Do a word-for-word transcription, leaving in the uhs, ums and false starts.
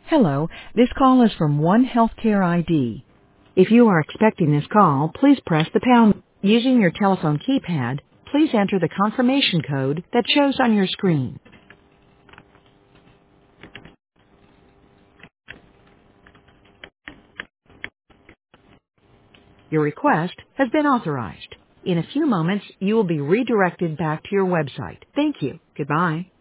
Hello, this call is from One Healthcare I D. If you are expecting this call, please press the pound. Using your telephone keypad, please enter the confirmation code that shows on your screen. Your request has been authorized. In a few moments, you will be redirected back to your website. Thank you. Goodbye.